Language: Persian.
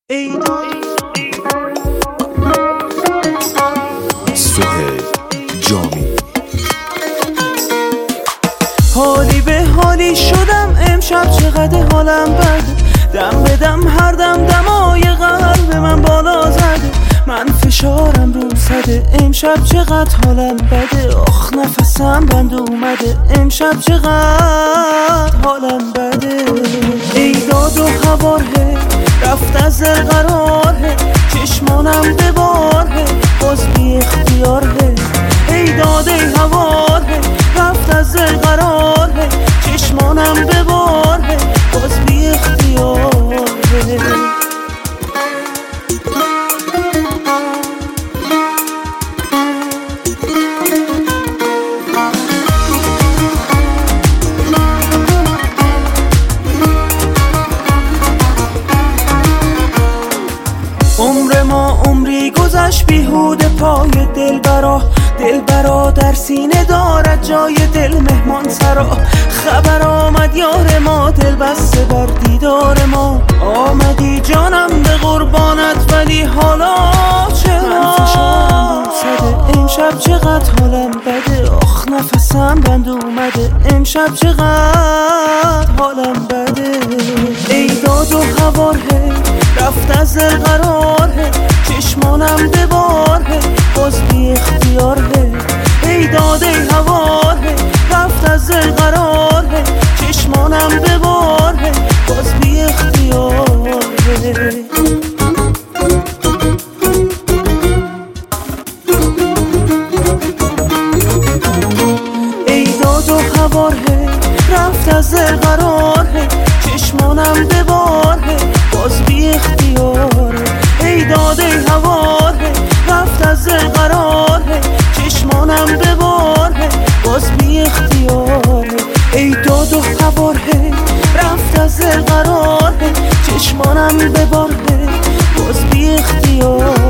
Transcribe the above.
سهیل جامی. حالی به حالی شدم امشب، چقدر حالم بده، دم به دم هر دم دمای قلب من بالا زده، من فشارم رو زده امشب، چقدر حالم بده، آخ نفسم بند اومده امشب، چقدر حالم بده. ای داد و هواره رفت از دل قراره، چشمانم به باره باز بی اختیاره. ای داد ای هواره رفت از دل قراره، چشمانم به باره باز بی اختیاره. عمر ما عمری گذشت بیهوده پای دلبرا در سینه دارد جای دل مهمان سرا. خبر آمد یار ما دل بسته بر دیدار ما، آمدی جانم به قربانت ولی حالا چرا؟ من فشارم زده امشب، چقدر حالم بده، آخ نفسم بند اومده امشب، چقدر حالم بده. ای داد و هواره رفت از دل قراره، چشمانم به باره باز بی اختیاره. ای داد ای هواره رفت از دل قراره، چشمانم به باره باز بی اختیاره. ای داد و هواره رفت از دل قراره، چشمانم به باره باز بی اختیاره. ای داد ای هواره رفت از دل قراره، چشمانم به باره باز بی اختیاره. ای داد و هواره رفت از دل قراره، چشمانم به باره باز بی اختیاره.